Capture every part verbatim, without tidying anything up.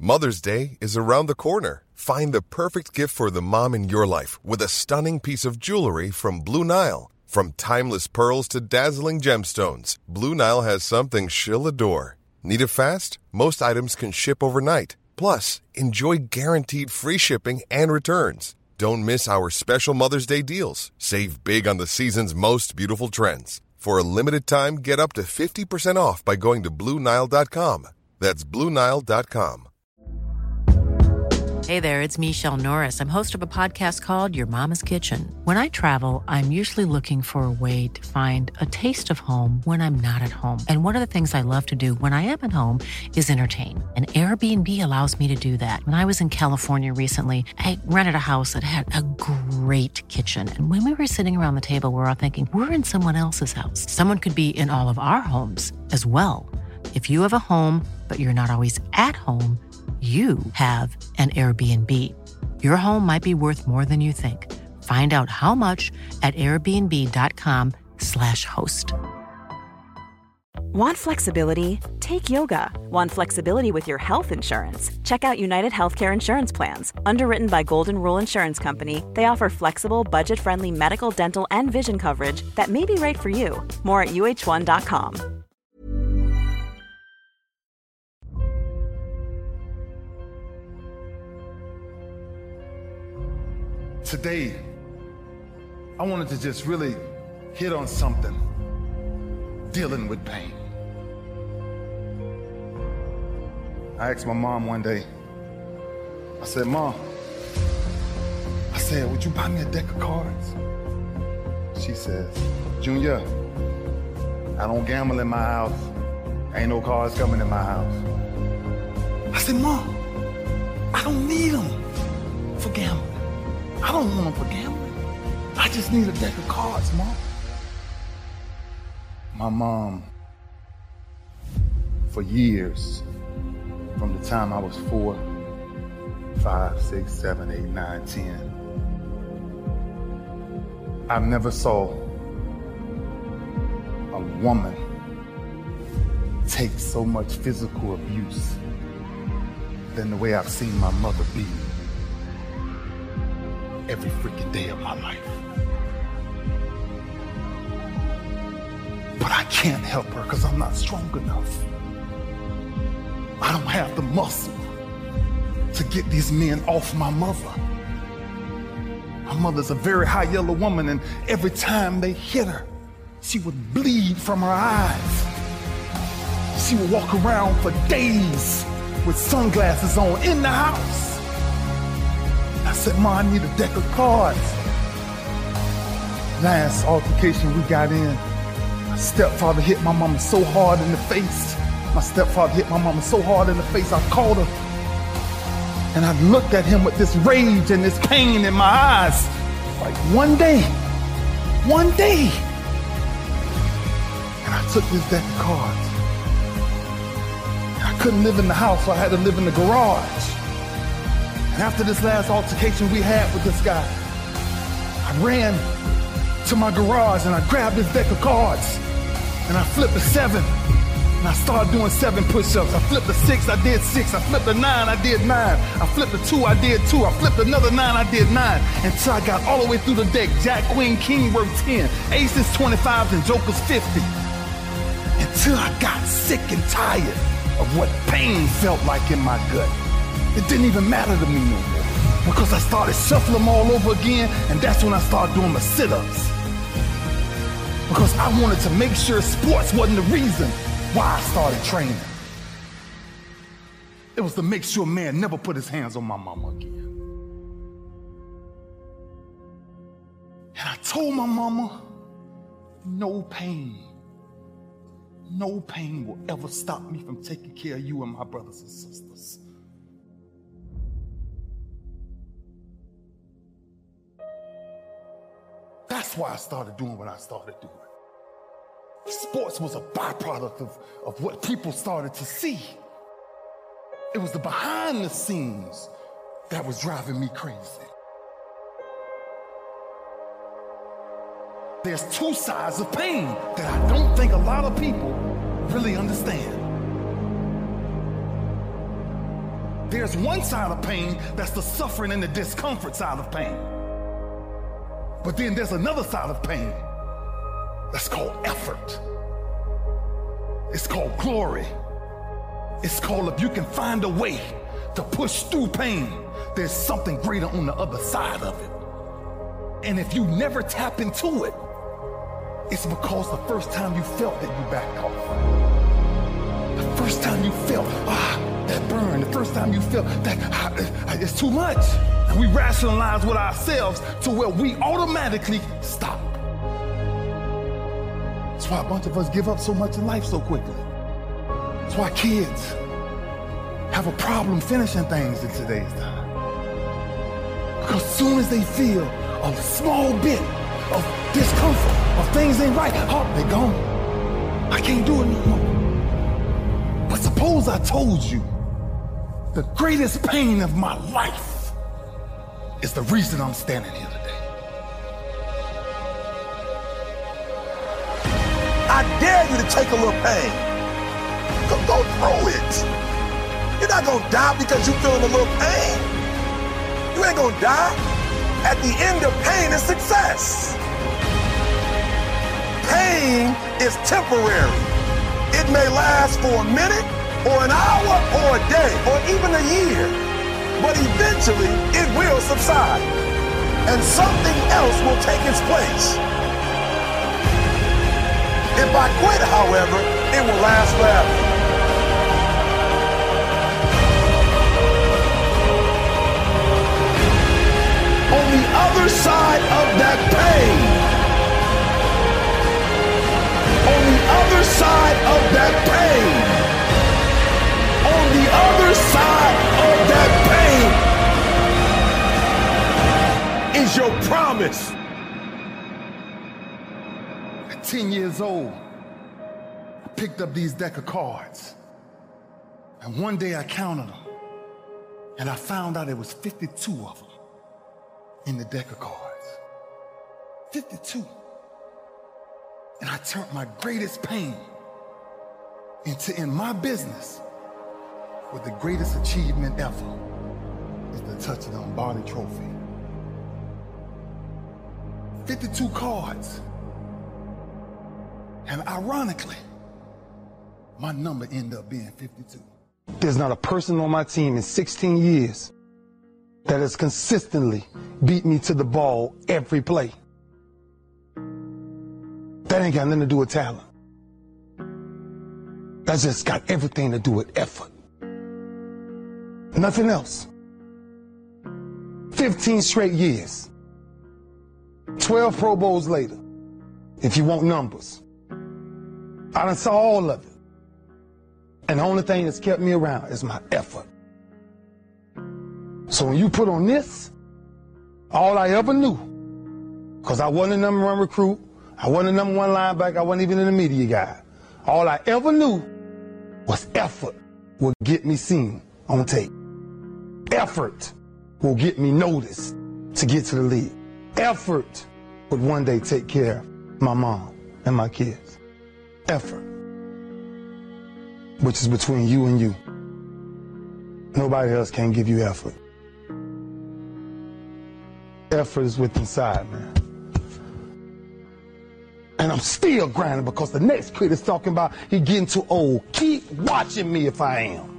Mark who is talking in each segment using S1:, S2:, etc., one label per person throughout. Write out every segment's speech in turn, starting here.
S1: Mother's Day is around the corner. Find the perfect gift for the mom in your life with a stunning piece of jewelry from Blue Nile. From timeless pearls to dazzling gemstones, Blue Nile has something she'll adore. Need it fast? Most items can ship overnight. Plus, enjoy guaranteed free shipping and returns. Don't miss our special Mother's Day deals. Save big on the season's most beautiful trends. For a limited time, get up to fifty percent off by going to Blue Nile dot com. That's Blue Nile dot com.
S2: Hey there, it's Michelle Norris. I'm host of a podcast called Your Mama's Kitchen. When I travel, I'm usually looking for a way to find a taste of home when I'm not at home. And one of the things I love to do when I am at home is entertain. And Airbnb allows me to do that. When I was in California recently, I rented a house that had a great kitchen. And when we were sitting around the table, we were all thinking, we're in someone else's house. Someone could be in all of our homes as well. If you have a home, but you're not always at home, you have an Airbnb. Your home might be worth more than you think. Find out how much at airbnb.com slash host.
S3: Want flexibility? Take yoga. Want flexibility with your health insurance? Check out United Healthcare Insurance Plans. Underwritten by Golden Rule Insurance Company, they offer flexible, budget-friendly medical, dental, and vision coverage that may be right for you. More at U H one dot com.
S4: Today, I wanted to just really hit on something, dealing with pain. I asked my mom one day, I said, Mom, I said, would you buy me a deck of cards? She says, Junior, I don't gamble in my house. Ain't no cards coming in my house. I said, Mom, I don't need them for gambling. I don't want them for gambling. I just need a deck of cards, Mom. My mom, for years, from the time I was four, five, six, seven, eight, nine, ten, I never saw a woman take so much physical abuse than the way I've seen my mother be every freaking day of my life. But I can't help her because I'm not strong enough. I don't have the muscle to get these men off my mother. My mother's a very high yellow woman, and every time they hit her, she would bleed from her eyes. She would walk around for days with sunglasses on in the house. I said, Ma, I need a deck of cards. Last altercation we got in, my stepfather hit my mama so hard in the face. My stepfather hit my mama so hard in the face, I called her. And I looked at him with this rage and this pain in my eyes. Like one day, one day. And I took this deck of cards. And I couldn't live in the house, so I had to live in the garage. And after this last altercation we had with this guy, I ran to my garage and I grabbed this deck of cards and I flipped a seven and I started doing seven push-ups. I flipped a six, I did six. I flipped a nine, I did nine. I flipped a two, I did two. I flipped another nine, I did nine. Until I got all the way through the deck. Jack, Queen, King worked ten. Aces, twenty-fives, and Jokers, fifty. Until I got sick and tired of what pain felt like in my gut. It didn't even matter to me no more because I started shuffling them all over again, and that's when I started doing my sit-ups. Because I wanted to make sure sports wasn't the reason why I started training. It was to make sure man never put his hands on my mama again. And I told my mama, no pain, no pain will ever stop me from taking care of you and my brothers and sisters. That's why I started doing what I started doing. Sports was a byproduct of, of what people started to see. It was the behind the scenes that was driving me crazy. There's two sides of pain that I don't think a lot of people really understand. There's one side of pain that's the suffering and the discomfort side of pain. But then there's another side of pain that's called effort. It's called glory. It's called if you can find a way to push through pain, there's something greater on the other side of it. And if you never tap into it, it's because the first time you felt that you backed off. The first time you felt, ah, that burn. The first time you felt that ah, it's too much. And we rationalize with ourselves to where we automatically stop. That's why a bunch of us give up so much in life so quickly. That's why kids have a problem finishing things in today's time. Because as soon as they feel a small bit of discomfort, of things ain't right, oh, they gone. I can't do it no more. But suppose I told you the greatest pain of my life is the reason I'm standing here today.
S5: I dare you to take a little pain. Go, go through it. You're not gonna die because you feeling a little pain. You ain't gonna die. At the end of pain is success. Pain is temporary. It may last for a minute, or an hour, or a day, or even a year. But eventually, it will subside. And something else will take its place. If I quit, however, it will last forever. On the other side of that pain, on the other side of that pain, on the other side of that pain is your promise.
S4: At ten years old, I picked up these deck of cards. And one day I counted them. And I found out it was fifty-two of them in the deck of cards. fifty-two. And I turned my greatest pain into, in my business, with the greatest achievement ever is the touch of the Lombardi Trophy. fifty-two cards. And ironically, my number ended up being fifty-two.
S6: There's not a person on my team in sixteen years that has consistently beat me to the ball every play. That ain't got nothing to do with talent. That's just got everything to do with effort. Nothing else. fifteen straight years. twelve Pro Bowls later, if you want numbers. I done saw all of it. And the only thing that's kept me around is my effort. So when you put on this, all I ever knew, because I wasn't a number one recruit, I wasn't a number one linebacker, I wasn't even in the media guy. All I ever knew was effort will get me seen on tape. Effort will get me noticed to get to the league. Effort would one day take care of my mom and my kids. Effort, which is between you and you. Nobody else can give you effort. Effort is within inside, man. And I'm still grinding because the next kid is talking about he getting too old. Keep watching me if I am.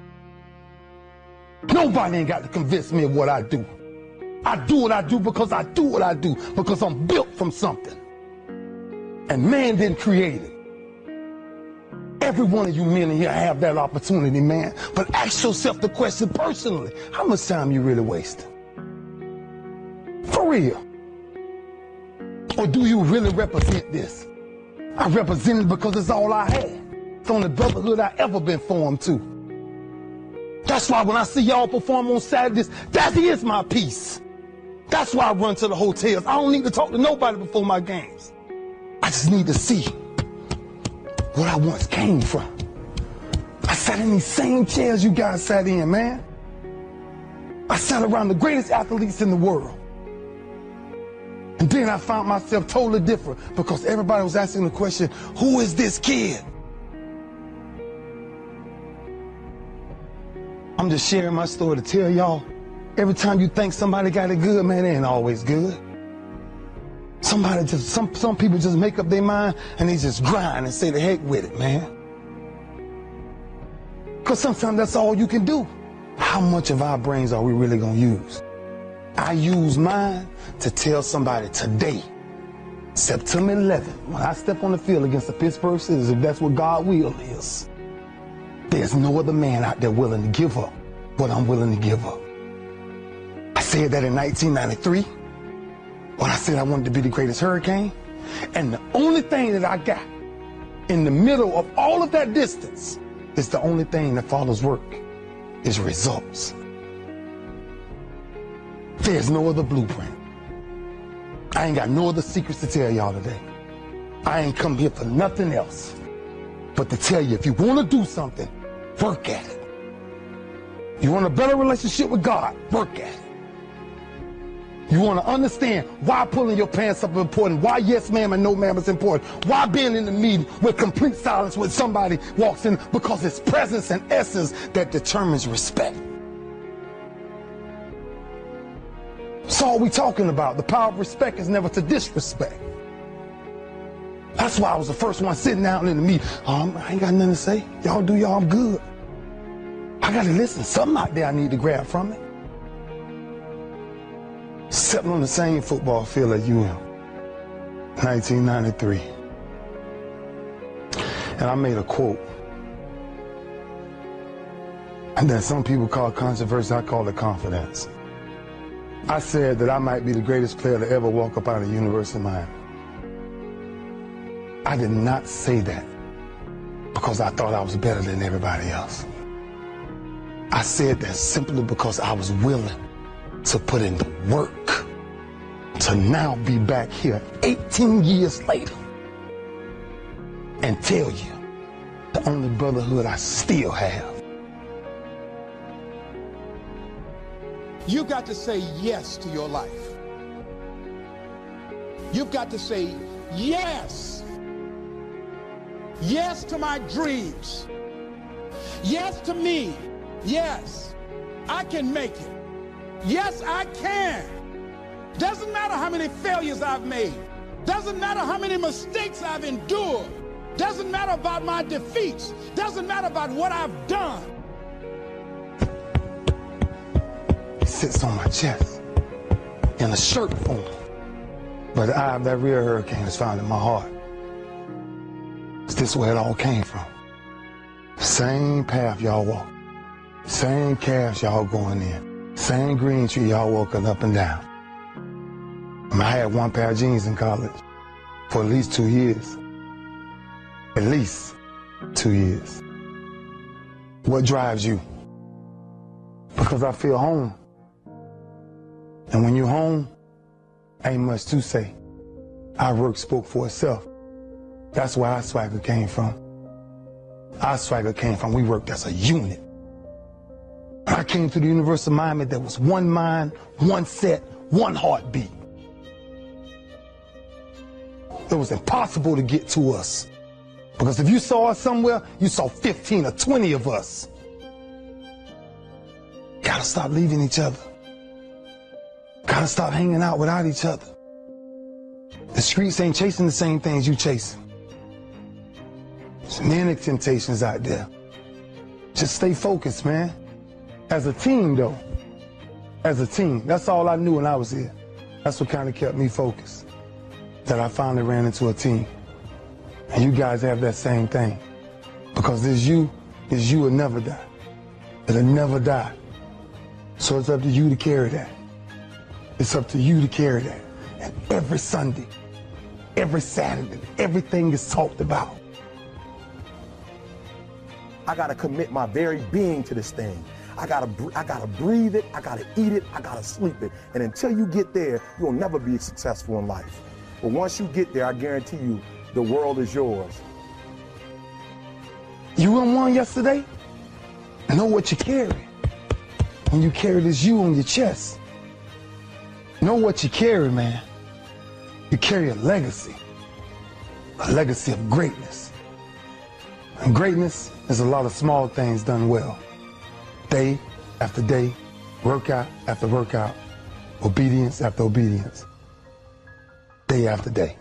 S6: Nobody ain't got to convince me of what I do. I do what I do because I do what I do, because I'm built from something. And man didn't create it. Every one of you men in here have that opportunity, man. But ask yourself the question personally, how much time you really wasting? For real. Or do you really represent this? I represent it because it's all I had. It's the only brotherhood I ever been formed to. That's why when I see y'all perform on Saturdays, that is my peace. That's why I run to the hotels. I don't need to talk to nobody before my games. I just need to see what I once came from. I sat in these same chairs you guys sat in, man. I sat around the greatest athletes in the world. And then I found myself totally different because everybody was asking the question, who is this kid? I'm just sharing my story to tell y'all, every time you think somebody got it good, man, it ain't always good. Somebody just, some, some people just make up their mind and they just grind and say the heck with it, man. Because sometimes that's all you can do. How much of our brains are we really going to use? I use mine to tell somebody today, September eleventh, when I step on the field against the Pittsburgh Steelers, if that's what God's will is, there's no other man out there willing to give up what I'm willing to give up. I said that in nineteen ninety-three, when I said I wanted to be the greatest Hurricane, and the only thing that I got in the middle of all of that distance is the only thing that follows work, is results. There's no other blueprint. I ain't got no other secrets to tell y'all today. I ain't come here for nothing else but to tell you, if you want to do something, work at it. You want a better relationship with God, work at it. You want to understand why pulling your pants up is important, why yes ma'am and no ma'am is important, why being in the meeting with complete silence when somebody walks in, because it's presence and essence that determines respect. That's all we talking about. The power of respect is never to disrespect. That's why I was the first one sitting down in the meeting. Um, I ain't got nothing to say. Y'all do y'all, I'm good. I got to listen. Something out there I need to grab from it. Sitting on the same football field as U M, nineteen ninety-three. And I made a quote. And that some people call controversy, I call it confidence. I said that I might be the greatest player to ever walk up out of the University of Miami. I did not say that because I thought I was better than everybody else. I said that simply because I was willing to put in the work to now be back here eighteen years later and tell you the only brotherhood I still have.
S7: You got to say yes to your life. You've got to say yes. Yes to my dreams. Yes to me. Yes, I can make it. Yes, I can. Doesn't matter how many failures I've made. Doesn't matter how many mistakes I've endured. Doesn't matter about my defeats. Doesn't matter about what I've done.
S6: It sits on my chest in a shirt form. But the eye of that real hurricane is found in my heart. Is this where it all came from? Same path y'all walk. Same calves y'all going in. Same green tree y'all walking up and down. I, mean, I had one pair of jeans in college for at least two years. At least two years. What drives you? Because I feel home. And when you're home, ain't much to say. Our work spoke for itself. That's where our swagger came from. Our swagger came from, we worked as a unit. When I came to the University of Miami, there was one mind, one set, one heartbeat. It was impossible to get to us. Because if you saw us somewhere, you saw fifteen or twenty of us. Gotta stop leaving each other. Gotta stop hanging out without each other. The streets ain't chasing the same things you chasing. There's many temptations out there. Just stay focused, man. As a team, though. As a team. That's all I knew when I was here. That's what kind of kept me focused. That I finally ran into a team. And you guys have that same thing. Because this you, this you will never die. It'll never die. So it's up to you to carry that. It's up to you to carry that. And every Sunday, every Saturday, everything is talked about.
S5: I gotta commit my very being to this thing. I gotta, I gotta breathe it, I gotta eat it, I gotta sleep it. And until you get there, you'll never be successful in life. But once you get there, I guarantee you, the world is yours.
S6: You won one yesterday? Know what you carry. When you carry this you on your chest. Know what you carry, man. You carry a legacy. A legacy of greatness. And greatness is a lot of small things done well. day after day, workout after workout, obedience after obedience, day after day.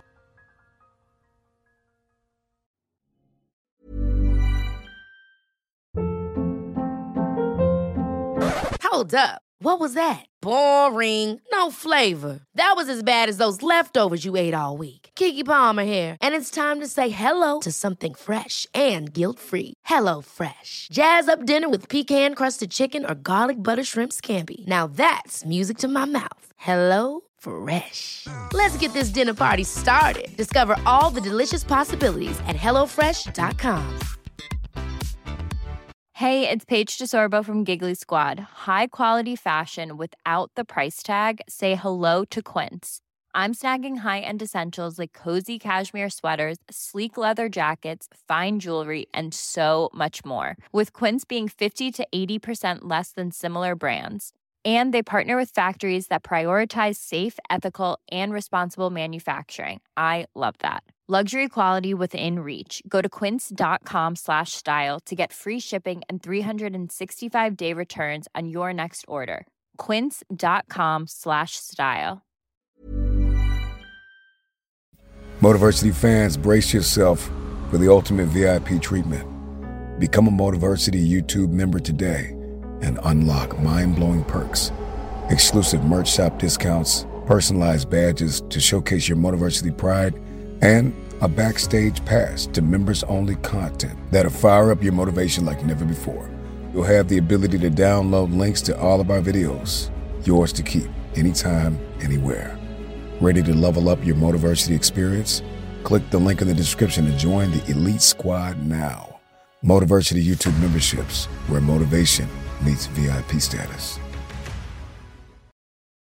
S8: Hold up. What was that? Boring. No flavor. That was as bad as those leftovers you ate all week. Keke Palmer here, and it's time to say hello to something fresh and guilt-free. Hello Fresh. Jazz up dinner with pecan-crusted chicken or garlic butter shrimp scampi. Now that's music to my mouth. Hello Fresh. Let's get this dinner party started. Discover all the delicious possibilities at hello fresh dot com.
S9: Hey, it's Paige DeSorbo from Giggly Squad. High quality fashion without the price tag. Say hello to Quince. I'm snagging high-end essentials like cozy cashmere sweaters, sleek leather jackets, fine jewelry, and so much more. With Quince being fifty to eighty percent less than similar brands. And they partner with factories that prioritize safe, ethical, and responsible manufacturing. I love that. Luxury quality within reach. Go to quince.com slash style to get free shipping and three sixty-five day returns on your next order. Quince.com slash style.
S10: Motiversity fans, brace yourself for the ultimate V I P treatment. Become a Motiversity YouTube member today and unlock mind-blowing perks, exclusive merch shop discounts, personalized badges to showcase your Motiversity pride, and a backstage pass to members-only content that'll fire up your motivation like never before. You'll have the ability to download links to all of our videos, yours to keep, anytime, anywhere. Ready to level up your Motiversity experience? Click the link in the description to join the Elite Squad now. Motiversity YouTube memberships, where motivation meets V I P status.